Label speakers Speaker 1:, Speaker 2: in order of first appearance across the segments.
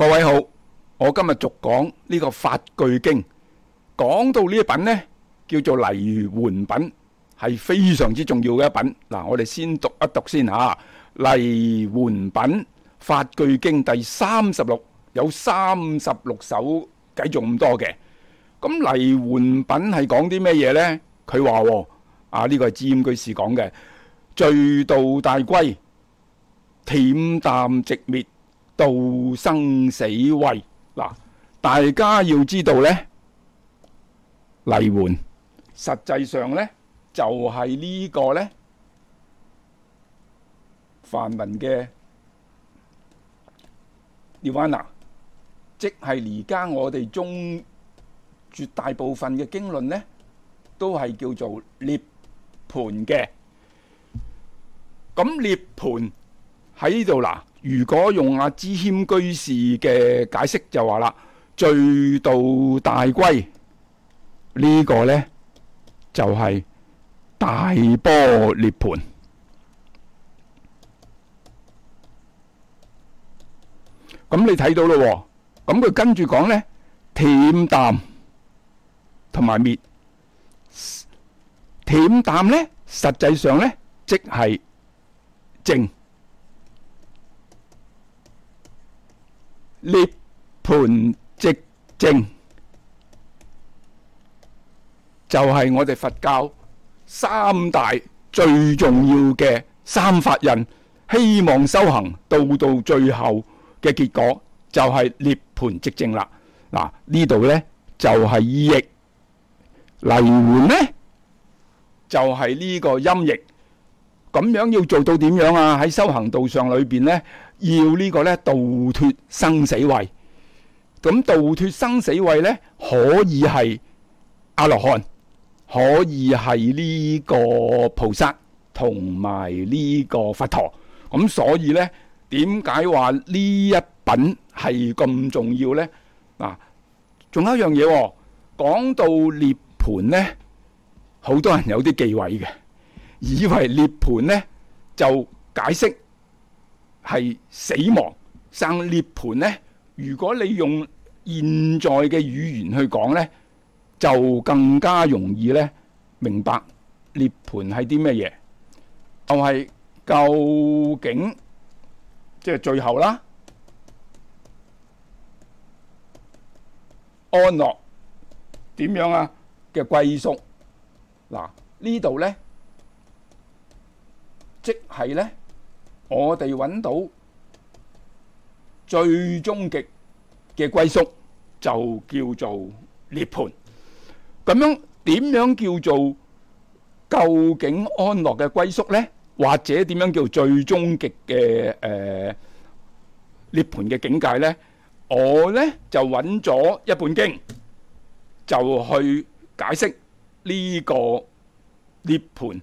Speaker 1: 各位好，我今日續講呢個法句經，講到呢一品呢，叫做泥援品，係非常之重要嘅一品。嗱，我哋先讀一讀先吓。泥援品法句經第36，有36首計仲咁多嘅。咁泥援品係講啲咩嘢呢？佢話呢個係智謙居士講嘅，序道大歸，恬淡寂滅，度生死慧。嗱，大家要知道呢，泥援實際上呢，就係呢個呢梵文嘅 Nirvana， 即係而家我哋中絕大部分嘅經論呢，都係叫做涅槃嘅。咁涅槃喺呢度嗱，如果用阿智謙居士嘅解釋就話啦，序道大歸呢個呢，就係大般涅槃。咁你睇到咯，咁佢跟住講呢，恬淡同埋滅。恬淡呢，實際上呢，即係靜。涅槃寂靜，就係我哋佛教三大最重要嘅三法印，希望修行到最後嘅結果就係涅槃寂靜啦。嗱，呢度呢，就係意譯，泥援呢，就係呢個音譯。咁樣要做到點樣啊？喺修行道上裏邊呢，要呢個呢度脫生死慧。咁度脫生死慧呢，可以係阿羅漢，可以係呢個菩薩，同埋呢個佛陀。咁所以呢，點解話呢一品係咁重要呢？嗱，仲有一樣嘢，講到涅槃呢，好多人有啲忌諱嘅，以為涅槃呢就解釋係死亡生涅槃呢。如果你用現在嘅語言去講呢，就更加容易呢明白涅槃係啲咩嘢，就係究竟即係最後啦，安樂點樣啊嘅歸宿。嗱，呢度呢，即係呢，我哋揾到最終極嘅歸宿，就叫做涅槃。咁樣點樣叫做究竟安樂嘅歸宿呢？或者點樣叫最終極嘅涅槃嘅境界呢？我呢就揾咗一本經，就去解釋呢個涅槃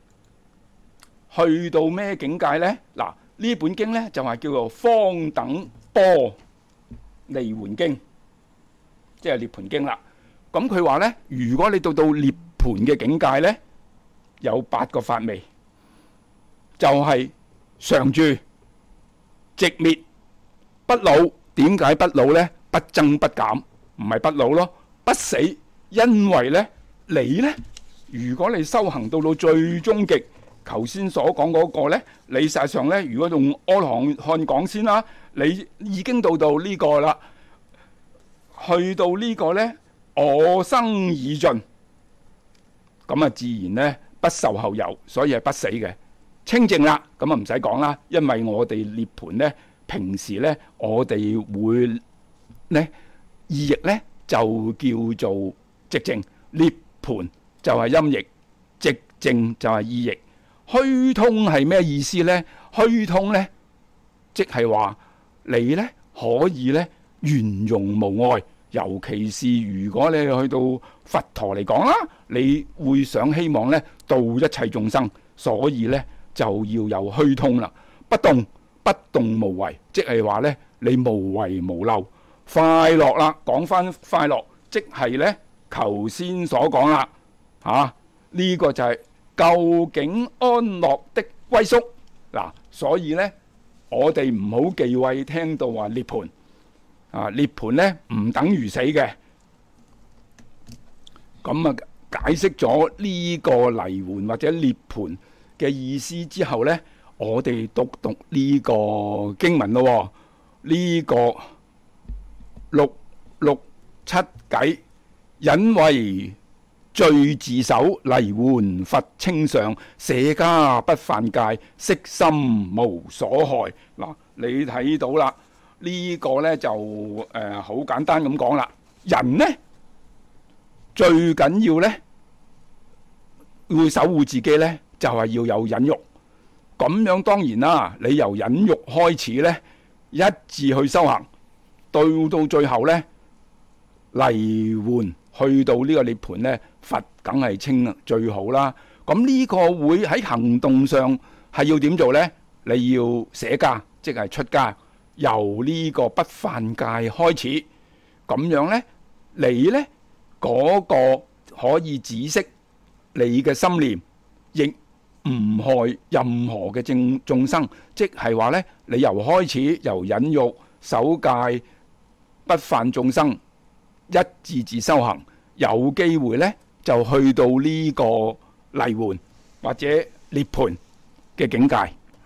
Speaker 1: 去到咩境界呢？嗱，呢本經呢就係叫做方等波尼援經，即係涅槃經啦。咁佢話呢，如果你到涅槃嘅境界呢，有8個法味，就係常住、寂滅、不老。點解不老呢？不增不減，唔係不老咯，不死。因為呢，你呢，如果你修行到最終極，頭先所講嗰個呢，你實際上呢，如果用阿羅漢講先啦，你已經到呢個啦，去到呢個呢，我生已盡，咁啊自然呢，不受後有，所以係不死嘅，清淨啦。咁啊唔使講啦，因為我哋涅槃呢，平時呢，我哋會呢意譯呢，就叫做寂靜，涅槃就係音譯，寂靜就係意譯。虛通係咩意思呢？虛通呢，即係話你呢可以呢圓融無礙，尤其是如果你去到佛陀嚟講啦，你會想希望呢度一切眾生，所以呢就要有虛通啦。不動不動無為，即係話呢你無為無漏，快樂啦。講翻快樂，即係呢頭先所講啦，呢個就係究竟安樂的歸宿。嗱，所以呢，我哋唔好忌諱聽到話涅槃， 涅槃咧唔等於死嘅。咁啊，解釋咗呢個離垣或者涅槃嘅意思之後咧，我哋讀呢個經文咯。呢個667偈，引為罪自首，離垣佛稱上，捨家不犯戒，悉心無所害。嗱，你睇到啦，呢個呢就好簡單咁講啦。人呢最緊要呢要守護自己呢，就係要有忍辱。咁樣當然啦，你由忍辱開始呢，一致去修行，到最後呢，離垣去到呢個涅槃呢，佛梗係稱最好啦。咁呢個會喺行動上係要點做呢？你要捨家，即係出家，由呢個不犯戒開始。咁樣呢，你呢嗰個可以止息你嘅心念，亦唔害任何嘅眾生。即係話呢，你由開始由忍辱守戒不犯眾生，一字字修行，有機會呢就去到呢個離垣或者涅槃嘅境界。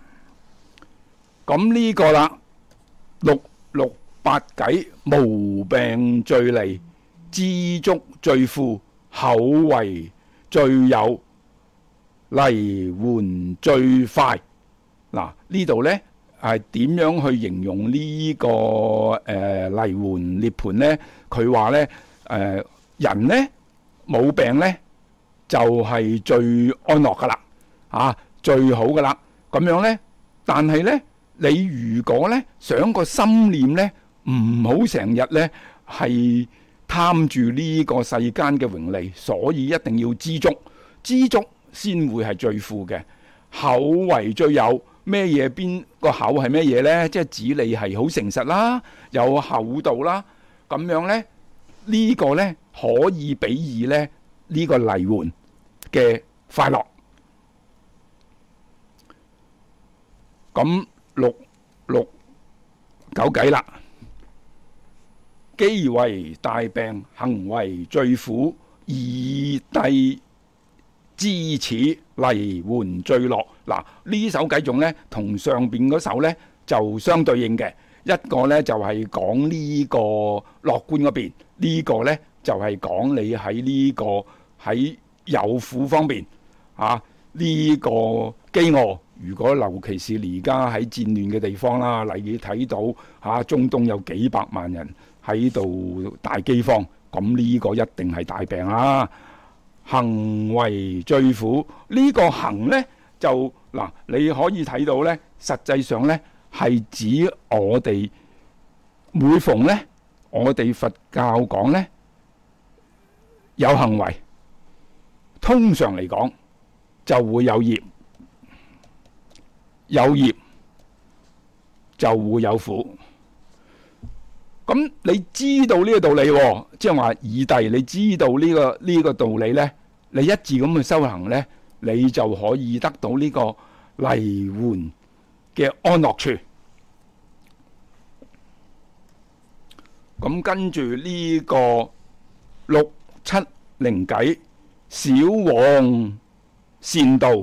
Speaker 1: 咁呢個啦，668偈，無病最利，知足最富，厚為最有，離垣最快。嗱，呢度呢係點樣去形容呢個離垣涅槃呢？佢話呢，人呢冇病呢就係最安樂噶啦，最好噶啦。咁樣呢，但係呢，你如果呢想個心念呢唔好成日呢係貪住呢個世間嘅榮利，所以一定要知足，知足先會係最富嘅。厚為最有，咩嘢？邊個厚係咩嘢呢？即係指你係好誠實啦，有厚道啦。咁樣呢，呢個呢可以比擬呢呢個離垣嘅快樂。咁669偈啦，機為大病，行為最苦，以諦知此，離垣最樂。嗱，呢首偈頌呢同上邊嗰首呢就相對應嘅。一個呢就係講呢個樂觀嗰邊，呢個呢就係講你喺呢個喺有苦方面呢個飢餓。如果尤其是而家喺戰亂嘅地方啦，例如睇到中東有幾百萬人喺度大饑荒，咁呢個一定係大病啦。行為最苦，呢個行呢就嗱，你可以睇到呢，實際上呢係指我哋每逢呢，我哋佛教講呢有行為，通常嚟講就會有業，有業就會有苦。咁你知道呢個道理，即係話以諦，你知道呢個道理呢，你一致咁去修行呢，你就可以得到呢個離垣嘅安樂處。咁跟住呢個670偈，少往善道，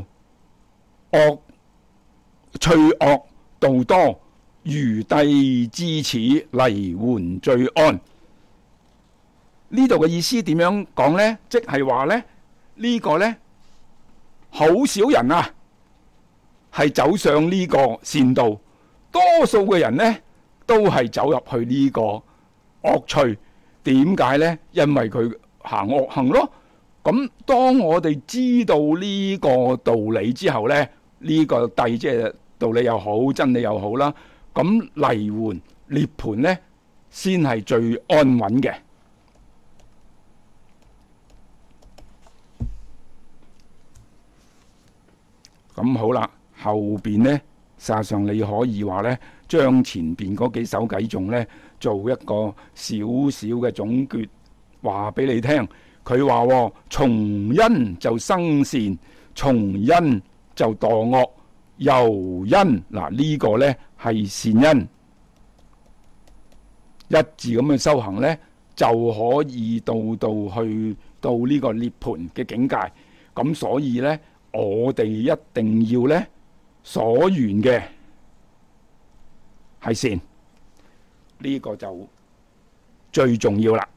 Speaker 1: 趣惡道多，如諦知此，離垣最安。呢度嘅意思點樣講呢？即係話呢，呢個呢，好少人係走上呢個善道，多數嘅人呢都係走入去呢個惡趣。點解呢？因為佢行惡行咯。咁當我哋知道呢個道理之後呢，呢個諦即係道理又好，真理又好啦，咁離垣涅槃呢先係最安穩嘅。咁好啦，後邊呢實際上你可以話呢，將前邊嗰幾首偈頌呢做一個少少嘅總結，話俾你聽。佢話從因就生善，從因就墮惡，由因嗱呢個呢係善因， 一致咁去修行呢，就可以去到呢個涅槃嘅境界。咁所以呢，我哋一定要呢，所緣嘅係善，呢個就最重要啦。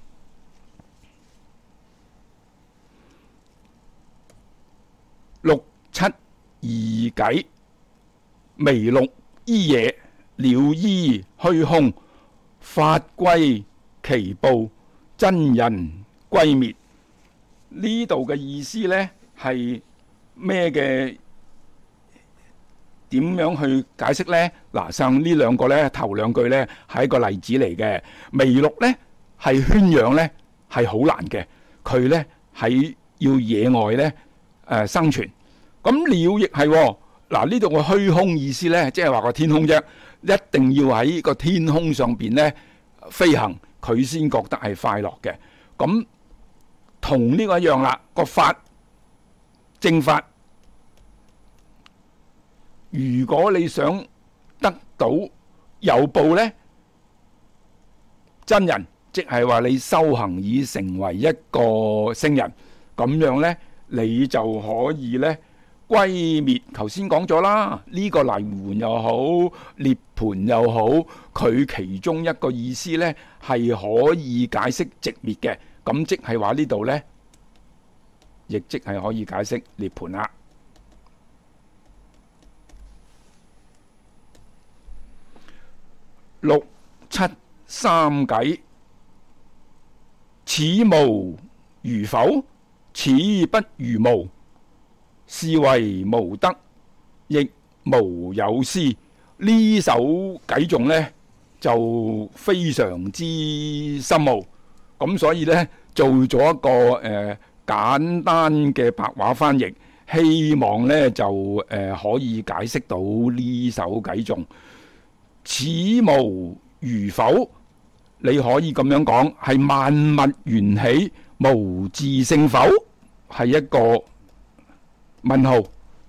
Speaker 1: 六七二偈，微綠依野，鳥依虛空，法歸其報，真人歸滅。呢度嘅意思呢係咩嘅？點樣去解釋呢？嗱，像呢兩個呢，頭兩句呢係一個例子嚟嘅。微綠呢係圈養呢係好難嘅，佢呢喺要野外呢生存。咁鳥亦係嗱，呢度個虛空意思呢，即係話個天空啫，一定要喺個天空上邊呢飛行，佢先覺得係快樂嘅。咁同呢個一樣啦，個法正法，如果你想得到有報呢，真人即係話你修行已成為一個聖人，咁樣呢，你就可以呢歸滅。頭先講咗啦，呢個離緣又好，涅槃又好，佢其中一個意思呢係可以解釋寂滅嘅。咁即係話呢度呢，亦即係可以解釋涅槃啦。六七三偈，此無如否？此不如無。是為無得，亦無有思。呢首偈頌呢就非常之深奧，咁所以呢做咗一個簡單嘅白話翻譯，希望呢就可以解釋到呢首偈頌。此無如否？你可以咁樣講，係萬物緣起無自性否？係一個問號。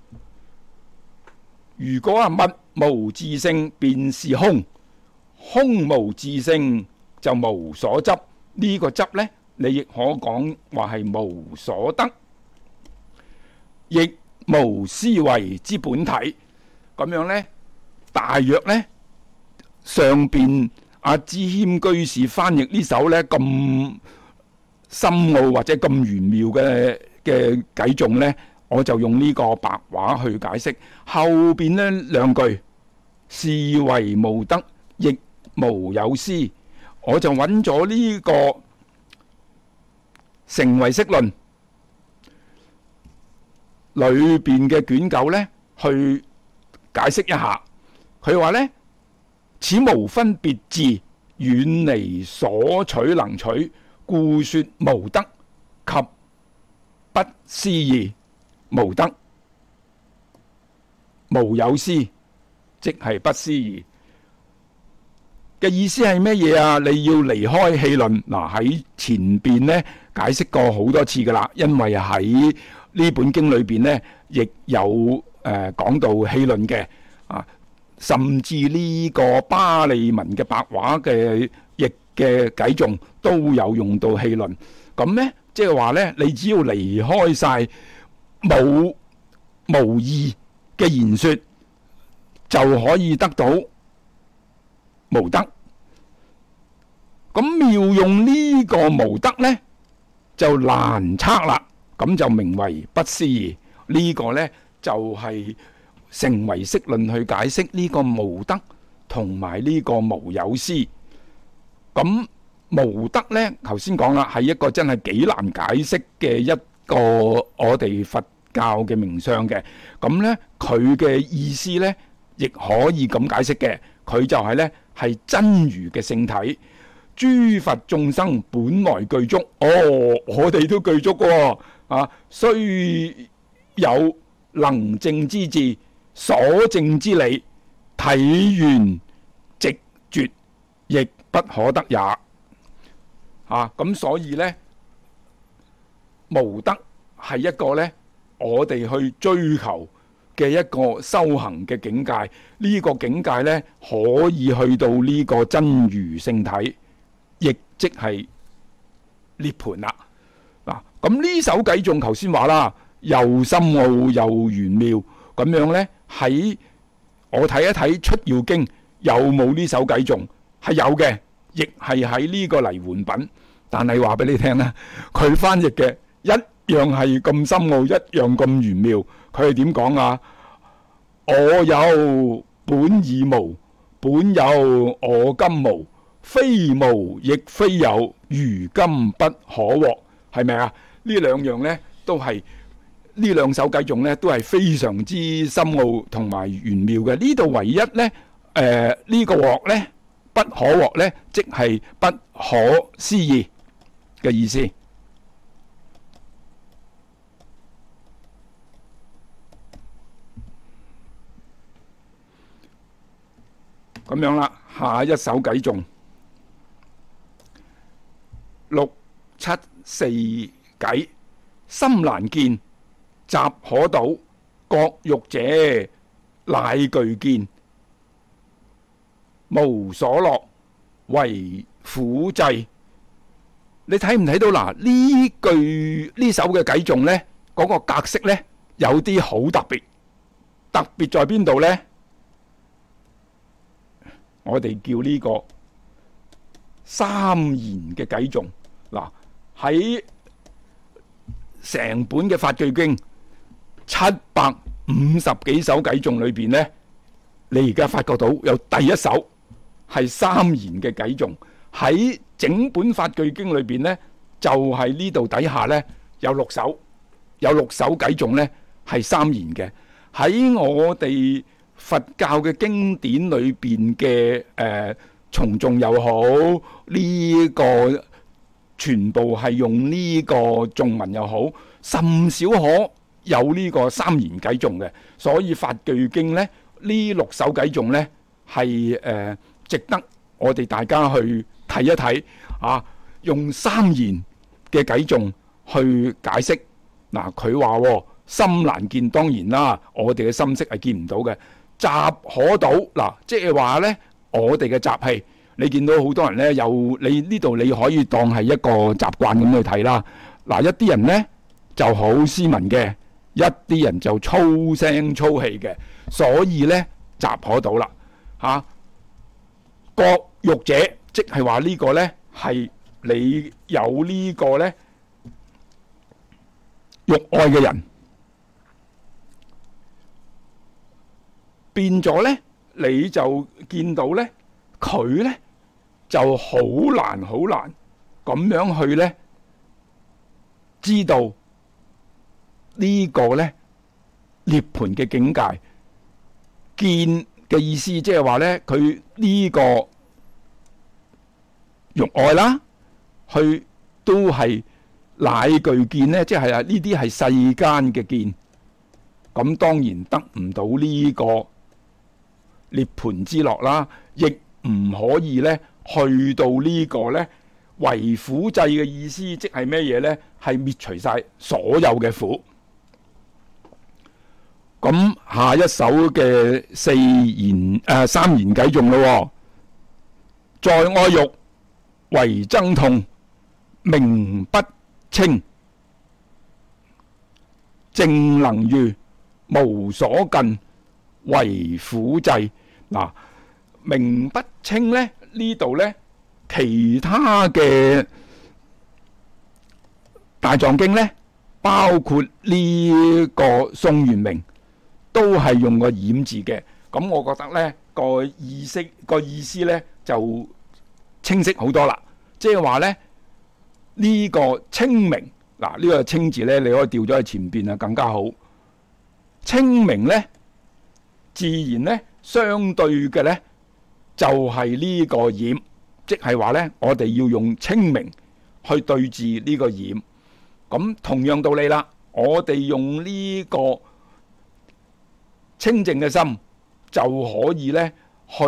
Speaker 1: 如果物無自性，便是空；空無自性，就無所執。呢個執呢，你亦可講話係無所得，亦無思維之本體。咁樣呢，大約呢，上邊阿支謙居士翻譯呢首呢咁深奧或者咁玄妙嘅偈頌呢，我就用呢個白話去解釋。後邊呢兩句，是為無得，亦無有思，我就揾咗呢個成唯識論裏邊嘅卷9呢去解釋一下。佢話呢，此無分別智，遠離所取能取，故說無得及不思議。無得無有思，即係不思議嘅意思係咩嘢啊？你要離開戲論。嗱，喺前邊呢解釋過好多次噶啦，因為喺呢本經裏邊呢亦有講到戲論嘅啊，甚至呢個巴利文嘅白話嘅譯嘅偈頌都有用到戲論。咁呢即係話呢，你只要離開晒無義嘅言說，就可以得到無得。咁妙用呢個無得呢，就難測啦。咁就名為不思議。呢個呢，就係成唯識論去解釋呢個無得同埋呢個無有思。咁無得呢，頭先講啦，係一個真係幾難解釋嘅一個我哋佛教嘅名相嘅。咁呢，佢嘅意思呢，亦可以咁解釋嘅。佢就係呢，係真如嘅聖體，諸佛眾生本來具足。我哋都具足喎。雖有能證之智，所證之理，體圓直絕，亦不可得也。咁所以呢，無得係一個呢，我哋去追求嘅一個修行嘅境界。呢個境界呢，可以去到呢個真如聖體，亦即係涅槃啦。嗱，咁呢首偈頌頭先話啦，又深奧又玄妙咁樣呢，喺我睇一睇《出要經》有冇呢首偈頌？係有嘅，亦係喺呢個泥換品。但係話俾你聽啦，佢翻譯嘅一樣係咁深奧，一樣咁玄妙。佢係點講啊？我有本已無，本有我今無，非無亦非有，如今不可獲。係咪啊？呢兩樣呢，都係呢兩首偈頌呢，都係非常之深奧同埋玄妙嘅。呢度唯一呢，呢個獲呢，不可獲呢，即係不可思議嘅意思。咁樣啦，下一首偈頌6、7、4偈，心難見，習可睹，覺欲者乃具見，無所樂，唯苦濟。你睇唔睇到嗱？呢首嘅偈頌呢，嗰個格式呢，有啲好特別。特別在邊度呢？我哋叫呢個三言嘅偈頌。嗱，喺成本嘅法句經750幾首偈頌裏邊呢，你而家發覺到有第一首係三言嘅偈頌。喺整本法句經裏邊呢，就係呢度底下呢，有6首偈頌呢係三言嘅。喺我哋佛教嘅經典裏邊嘅從頌又好，呢個全部係用呢個頌文又好，甚少可有呢個三言偈頌嘅。所以法句經呢，呢6首偈頌呢係值得我哋大家去睇一睇啊！用三言嘅偈頌去解釋。嗱，佢話心難見，當然啦，我哋嘅心識係見唔到嘅。習可睹，嗱，即係話呢，我哋嘅習氣，你見到好多人呢，有你呢度你可以當係一個習慣咁去睇啦。嗱，一啲人呢就好斯文嘅，一啲人就粗聲粗氣嘅，所以呢，習可睹啦，嚇。覺欲者，即係話呢個呢，係你有呢個呢欲愛嘅人，變咗呢，你就見到呢，佢呢就好難咁樣去呢知道呢個呢涅槃嘅境界。見嘅意思即係話呢，佢呢個欲愛啦，佢都係乃具見呢，即係呢啲係世間嘅見，咁當然得唔到呢個涅槃之樂啦，亦唔可以呢去到呢個呢為苦濟嘅意思，即係咩嘢呢？係滅除晒所有嘅苦。咁下一首嘅三言偈頌咯，在愛欲為憎痛，名不稱，正能遇，無所近，為苦濟。嗱，名不稱呢，呢度呢，其他嘅大藏經呢，包括呢個宋元明，都係用個染字嘅。咁我覺得呢個意思呢就清晰好多啦。即係話呢，呢個清明，嗱，呢個清字呢，你可以調咗喺前邊啊，更加好。清明呢，自然呢相對嘅呢就係呢個染，即係話呢，我哋要用清明去對治呢個染。咁同樣道理啦，我哋用呢個清淨嘅心就可以呢去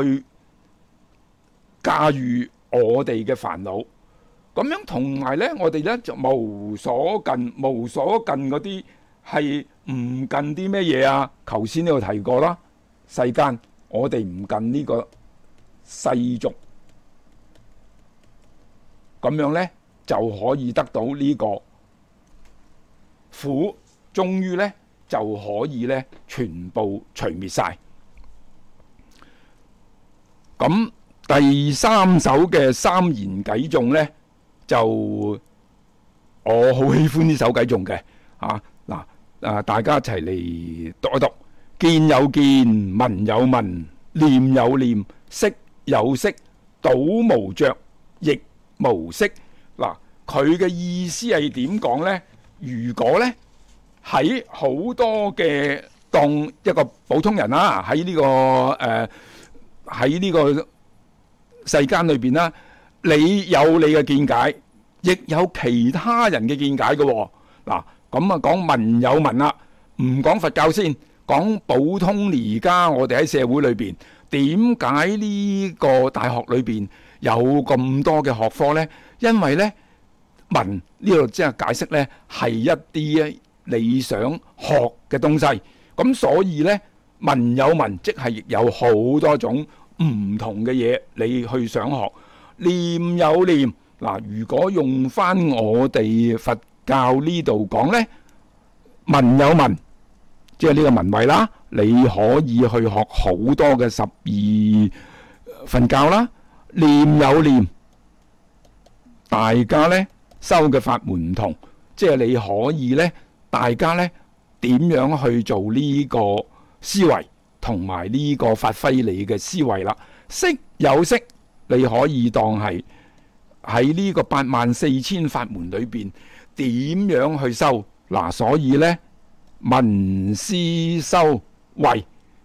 Speaker 1: 駕馭我哋嘅煩惱。咁樣同埋呢，我哋呢就無所近嗰啲係唔近啲咩嘢啊？頭先呢度提過啦，世間我哋唔近呢個世俗，咁樣呢，就可以得到呢個苦，終於呢，就可以呢全部除滅晒。咁第三首嘅三言偈頌呢，就我好喜歡呢首偈頌嘅大家一齊嚟讀一讀。見有見，聞有聞，念有念，識有識，倒無着，亦無色。嗱，佢嘅意思係點講呢？如果呢喺好多嘅當一個普通人啦，喺呢個世間裏邊啦，你有你嘅見解，亦有其他人嘅見解嘅。嗱，咁啊講聞有聞啦，唔講佛教先，講普通而家我哋喺社會裏邊，點解呢個大學裏邊有咁多嘅學科呢？因為呢聞呢度即係解釋呢係一啲你想學嘅東西，咁所以呢聞有聞，即係亦有好多種唔同嘅嘢你去想學。念有念，嗱，如果用翻我哋佛教呢度講呢，聞有聞，即係呢個聞位啦，你可以去學好多嘅12分教啦。念有念，大家呢修嘅法門唔同，即係你可以呢，大家呢點樣去做呢個思維，同埋呢個發揮你嘅思維啦。識有識，你可以當係喺呢個84000法門裏邊點樣去修。嗱，所以呢聞思修慧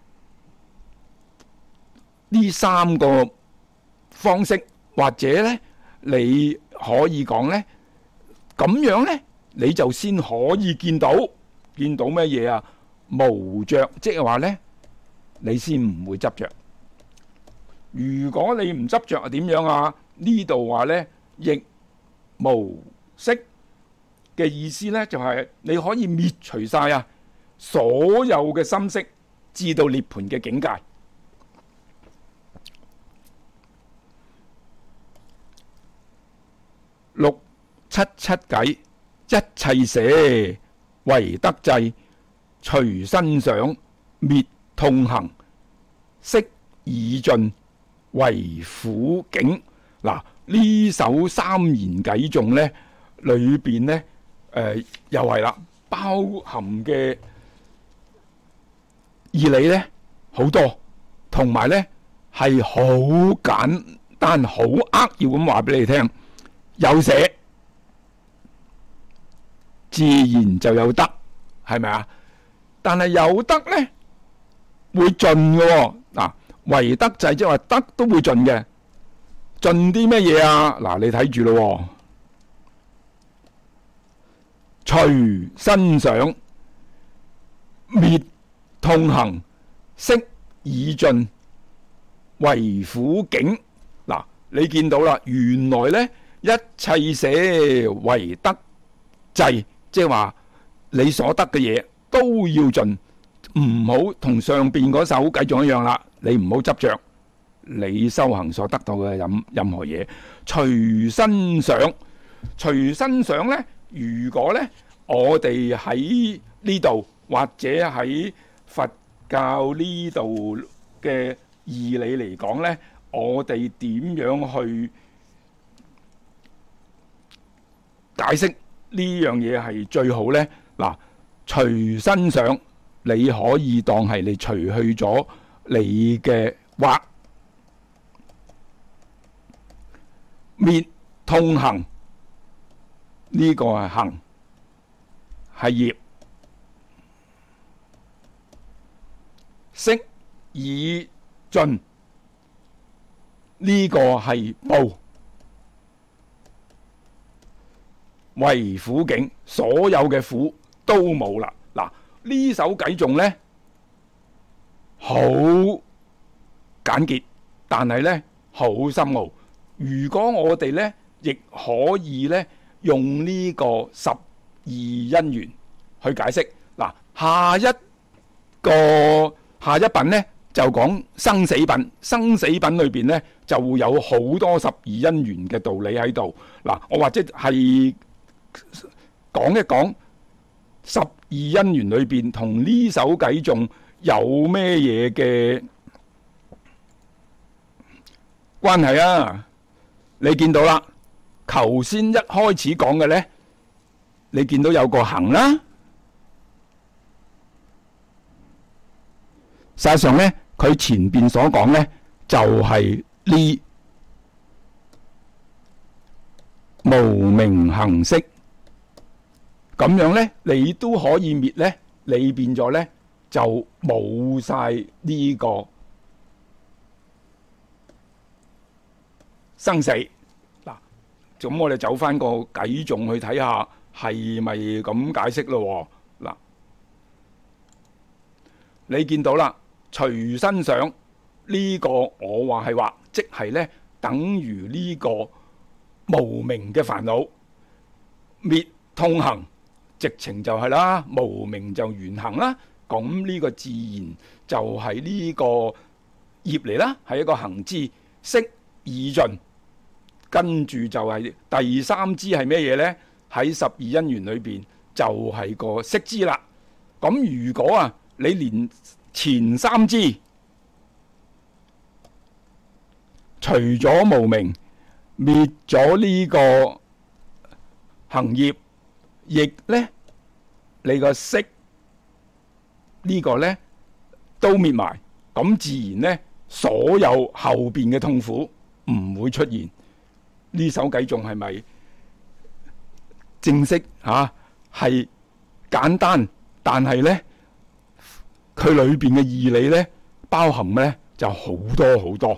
Speaker 1: 呢三個方式，或者呢你可以講呢，咁樣呢你就先可以見到咩嘢啊？無着，即係話呢你先唔會執着。如果你唔執着係點樣啊？呢度話呢亦無色嘅意思呢，就係你可以滅除晒啊所有嘅心識，至到涅槃嘅境界。677偈，一切捨唯得際，除身想滅痛行，悉已盡為苦境。嗱，呢首三言偈頌呢裏邊呢，又係啦，包含嘅義理呢好多，同埋呢係好簡單，好扼要咁話俾你聽。有捨自然就有得，係咪啊？但係有得呢會盡嘅，嗱，唯得際即係話得都會盡嘅，盡啲咩嘢啊？嗱，你睇住咯，除身想滅痛行，悉已盡為苦境。嗱，你見到啦，原來呢一切捨唯得際，即係話你所得嘅嘢都要盡，唔好同上邊嗰首偈頌一樣啦。你唔好執着你修行所得到嘅任何嘢。除身想，除身想呢，如果呢我哋喺呢度或者喺佛教呢度嘅義理嚟講呢，我哋點樣去解釋呢樣嘢係最好呢？嗱，除身想，你可以當係你除去咗你嘅惑，滅痛行，呢個係行，係業，悉已盡，呢個係報。為苦境，所有嘅苦都冇啦。嗱，呢首偈頌呢好簡潔，但係呢好深奧。如果我哋呢亦可以呢用呢個12因緣去解釋。嗱， 下一品呢，就講生死品。生死品裏邊呢，就會有好多十二因緣嘅道理喺度。嗱，我或者係講一講十二因緣裏邊同呢首偈頌有咩嘢嘅關係啊？你見到啦，頭先一開始講嘅呢，你見到有個行啦，實際上呢，佢前邊所講呢，就係呢無明行識，咁樣呢，你都可以滅呢，你變咗呢，就冇晒呢個生死。嗱，咁我哋走翻個偈頌去睇下，係咪咁解釋咯？嗱，你見到啦，隨身想呢個我話係話，即係呢，等於呢個無明嘅煩惱滅痛行，直情就係啦，無明就緣行啦。咁呢個自然就係呢個業嚟啦，係一個行之識已盡。跟住就係第三支係咩嘢呢？喺十二因緣裏邊就係個識支啦。咁如果啊，你連前三支除咗無明，滅咗呢個行業，亦呢，你個識呢個呢都滅埋，咁自然呢，所有後邊嘅痛苦唔會出現。呢首偈仲係咪正式嚇？係簡單，但係呢，佢裏邊嘅義理呢，包含呢就好多好多。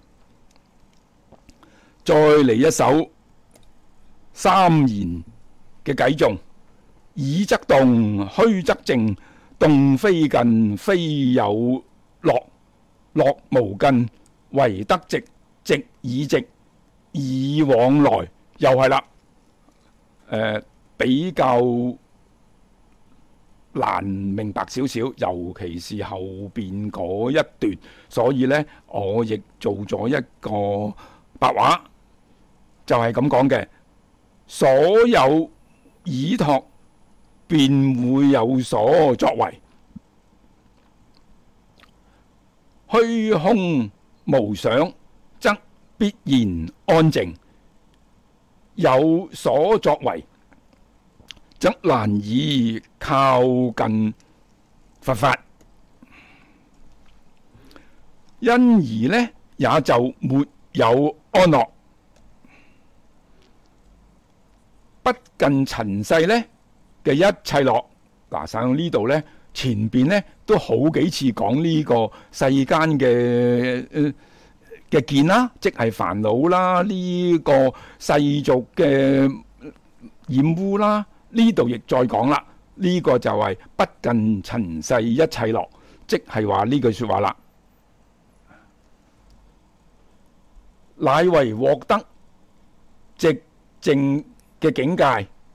Speaker 1: 再嚟一首三言嘅偈頌：已則動，虛則靜，動非近，非有樂，樂無近，唯得寂，寂已寂，以往來。又係啦，比較難明白少少，尤其是後邊嗰一段，所以呢，我亦做咗一個白話，就係咁講嘅。所有倚託便會有所作為，虛空無想則必然安靜，有所作為則難以靠近佛法，因而呢，也就沒有安樂。不近塵世呢嘅一切樂。嗱，上呢度呢，前邊呢都好幾次講呢個世間嘅見啦，即係煩惱啦，呢個世俗嘅染污啦，呢度亦再講啦，呢個就係不近塵世一切樂，即係話呢句說話啦，乃為獲得寂靜嘅境界。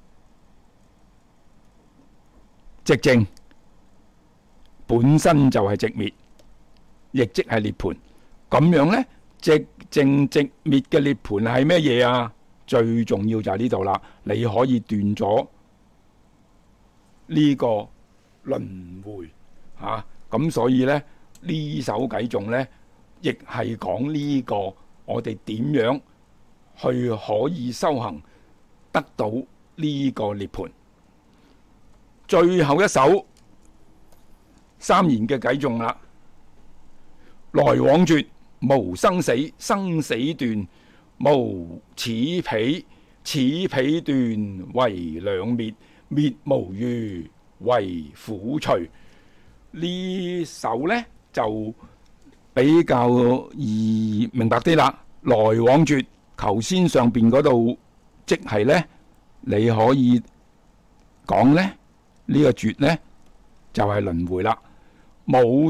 Speaker 1: 寂靜本身就係寂滅，亦即係涅槃。咁樣呢，寂靜寂滅嘅涅槃係咩嘢啊？最重要就係呢度啦，你可以斷咗呢個輪迴吓。咁所以呢，呢首偈頌呢，亦係講呢個我哋點樣去可以修行得到呢個涅槃。最後一首三言嘅偈頌啦，來往絕，無生死，生死斷，無此彼，此彼斷，為兩滅，滅無餘，為苦除。呢首呢就比較易明白啲啦。來往絕，頭先上邊嗰度即係呢，你可以講呢。呢個絕呢，就係輪迴啦，冇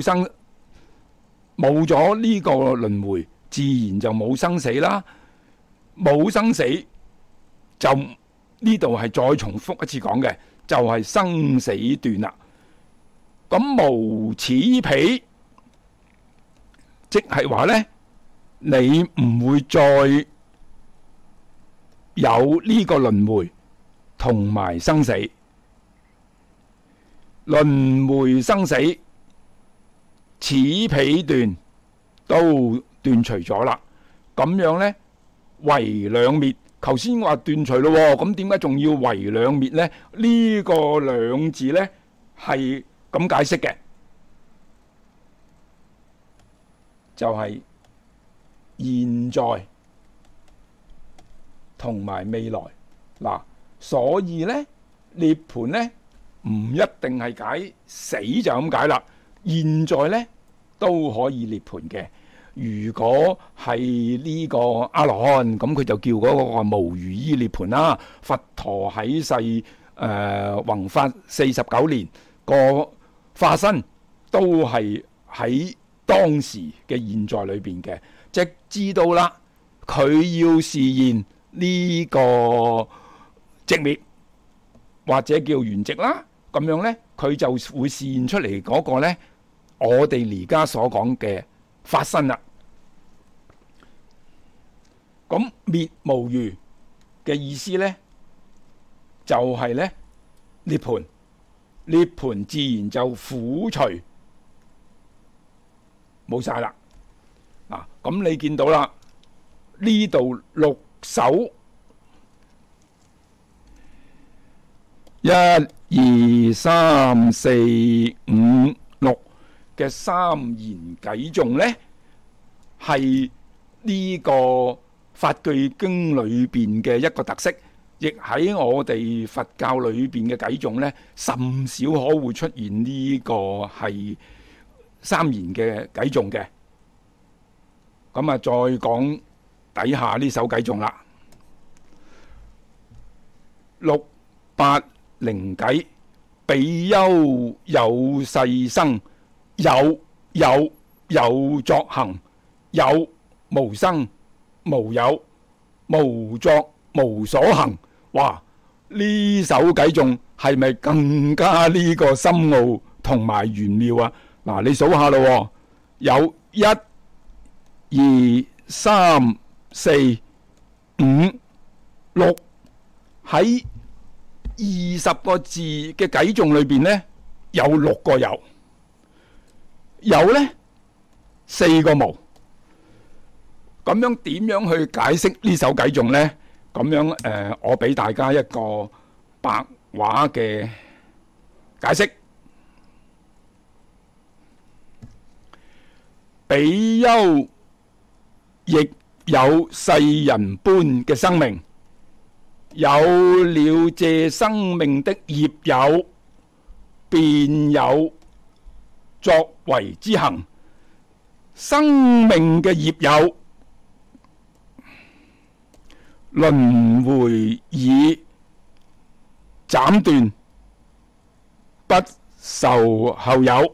Speaker 1: 咗呢個輪迴，自然就冇生死啦。冇生死就呢度係再重複一次講嘅，就係生死斷啦。 咁無此彼，即係話呢，你唔會再有呢個輪迴同埋生死，輪迴生死此彼斷都斷除咗啦。咁樣呢，唯兩滅，頭先話斷除咯，咁點解仲要唯兩滅呢？呢個兩字呢係咁解釋嘅，就係現在同埋未來嗱，所以呢，涅槃呢唔一定係解死就咁解啦，現在呢都可以涅槃嘅。如果係呢個阿羅漢，咁佢就叫嗰個無餘依涅槃啦。佛陀喺世弘法49年，個化身都係喺當時嘅現在裏邊嘅，即係知道啦，佢要示現呢個寂滅或者叫圓寂啦，咁樣呢，佢就會示現出嚟嗰個呢，我哋而家所講嘅法身啦。咁滅無餘嘅意思呢，就係呢涅槃，涅槃自然就苦除冇晒啦。嗱，咁你見到啦，呢度六首1、2、3、4、5、6嘅三言偈頌呢，係呢個法句經裏邊嘅一個特色，亦喺我哋佛教裏邊嘅偈頌呢，甚少可會出現呢個係三言嘅偈頌嘅。咁啊，再講底下呢首偈頌啦。6、8、0偈，比丘有世生，有作行，有無生無有，無作無所行。哇！呢首偈頌係咪更加呢個深奧同埋玄妙啊？嗱，你數下咯，有1、2、3、4、5、6，喺20個字嘅偈頌裏邊呢，有6個有呢4個無。咁樣點樣去解釋呢首偈頌呢？咁樣我俾大家一個白話嘅解釋。比丘亦有世人般嘅生命，有了這生命的業有，便有作為之行。生命嘅業有，輪迴已斬斷，不受後有，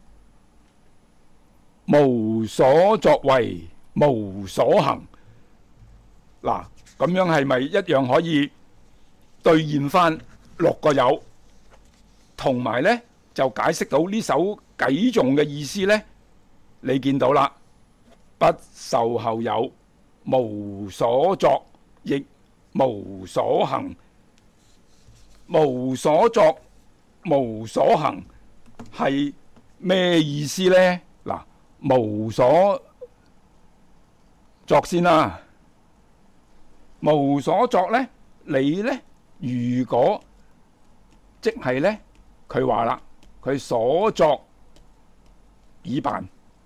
Speaker 1: 無所作為，無所行。嗱，咁樣係咪一樣可以兌現翻6個有？同埋呢，就解釋到呢首偈頌嘅意思呢？你見到啦，不受後有，無所作，亦無所行。無所作無所行係咩意思呢？嗱，無所作先啦，無所作呢，你呢，如果即係呢，佢話啦，佢所作已辦。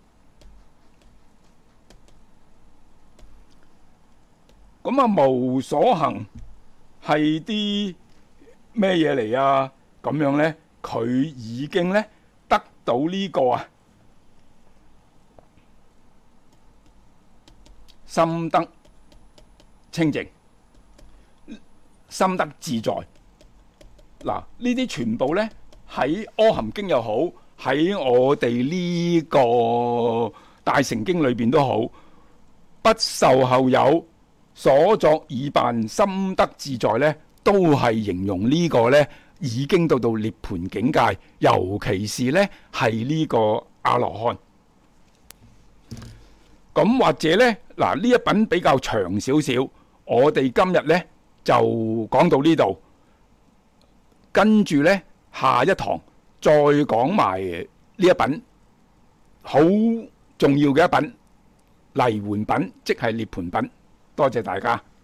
Speaker 1: 咁啊，無所行係啲咩嘢嚟啊？咁樣呢，佢已經呢得到呢個啊心得清淨，心得自在。嗱，呢啲全部呢喺《阿含經》又好，喺我哋呢個大乘經裏邊都好，不受後有，所作已辦，心得自在呢，都係形容呢個呢已經到涅槃境界，尤其是呢係呢個阿羅漢。咁或者呢，嗱呢一品比較長少少，我哋今日呢就講到呢度，跟住呢下一堂再講埋呢一品好重要嘅一品，泥槃品，即係涅槃品。多謝大家。